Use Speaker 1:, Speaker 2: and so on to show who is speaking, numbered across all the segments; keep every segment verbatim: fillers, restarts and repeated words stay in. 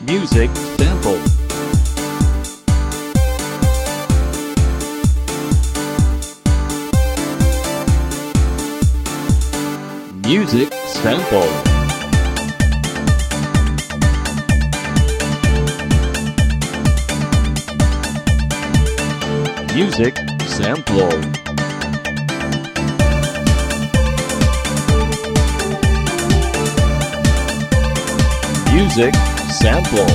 Speaker 1: Music sample. Music sample. Music sample. Music sample.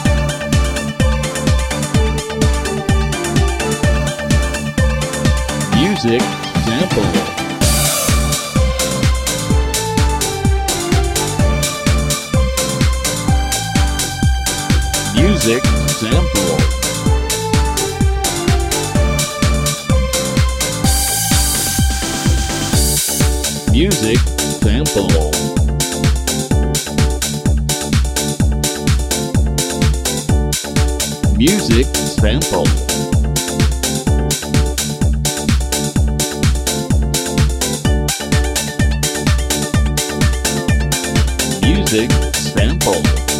Speaker 1: Music sample. Music sample. Music sample. Music sample. Music sample.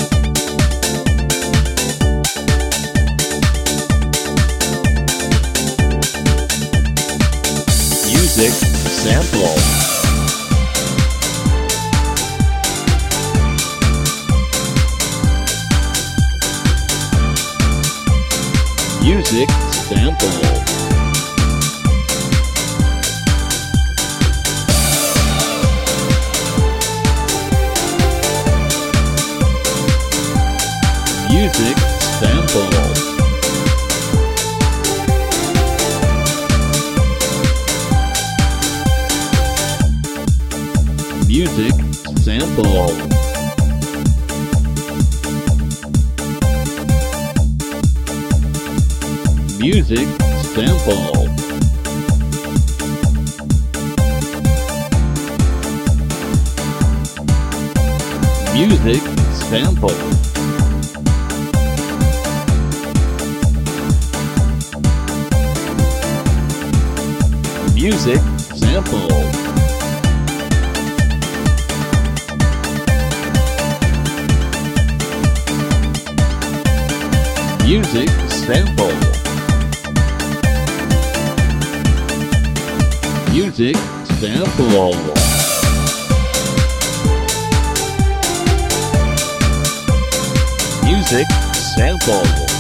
Speaker 1: Music sample. Music sample. Music sample. Music sample. Music sample. Music sample. Music sample. Music sample. Music sample. Music sample.